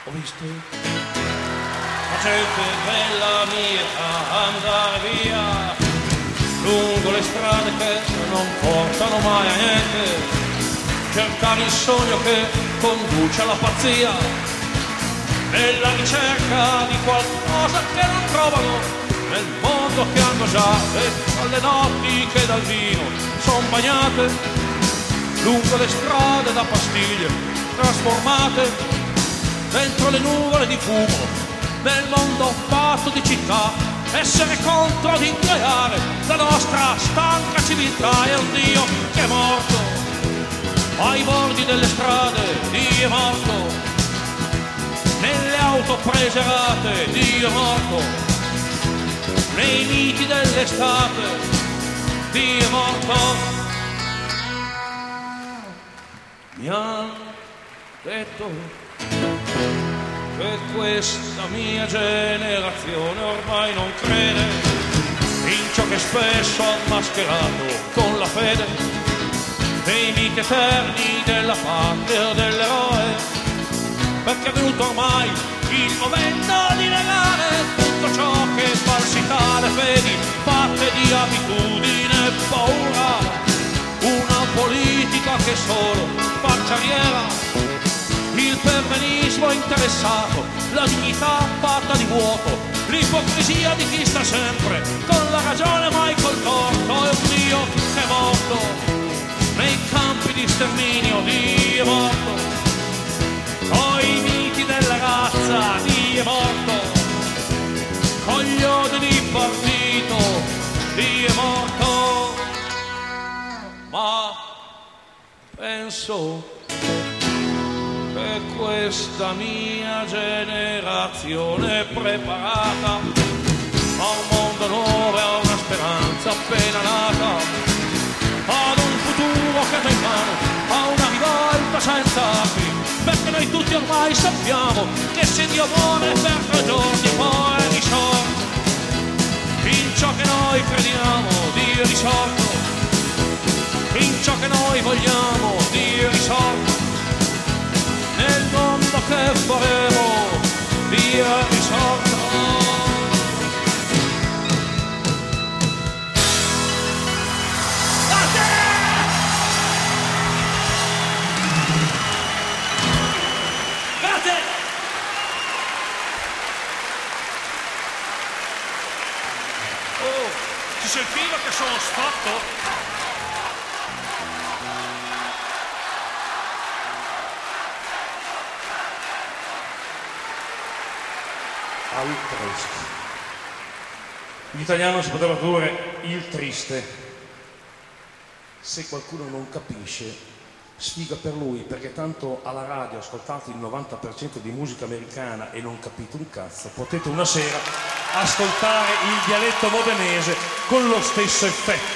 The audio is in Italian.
ho visto la gente della mia andare via lungo le strade che non portano mai a niente, cercare il sogno che conduce alla pazzia, nella ricerca di qualcosa che non trovano nel mondo che hanno già, e alle notti che dal vino son bagnate lungo le strade da pastiglie trasformate dentro le nuvole di fumo nel mondo fatto di città, essere contro ad ingoiare la nostra stanca civiltà. E un Dio che è morto ai bordi delle strade, Dio è morto nelle auto preserate, Dio è morto nei miti dell'estate, Dio è morto. Mi hanno detto che questa mia generazione ormai non crede in ciò che spesso ha mascherato con la fede dei miti eterni della patria dell'eroe, perché è venuto ormai il momento di negare tutto ciò che è falsità, le fedi fatte di abitudine e paura, una politica che solo fa carriera, il perbenismo interessato, la dignità fatta di vuoto, l'ipocrisia di chi sta sempre con la ragione mai col torto. E un Dio che è morto nei campi di sterminio, Dio è morto coi miti della razza, Dio è morto con gli odi di partito, Dio è morto. Ma penso che questa mia generazione è preparata a un mondo nuovo e a una speranza appena nata, ad un futuro che dà in mano a una rivolta senza armi, perché noi tutti ormai sappiamo che se Dio vuole per 3 giorni poi è risorto, in ciò che noi crediamo Dio è risorto, in ciò che noi vogliamo Dio è risorto, nel mondo che faremo Dio è risorto. Grazie! Oh, si sentiva che sono sfatto? Al triste. In italiano si poteva tradurre il triste. Se qualcuno non capisce, sfiga per lui, perché tanto alla radio ascoltate il 90% di musica americana e non capite un cazzo, potete una sera ascoltare il dialetto modenese con lo stesso effetto.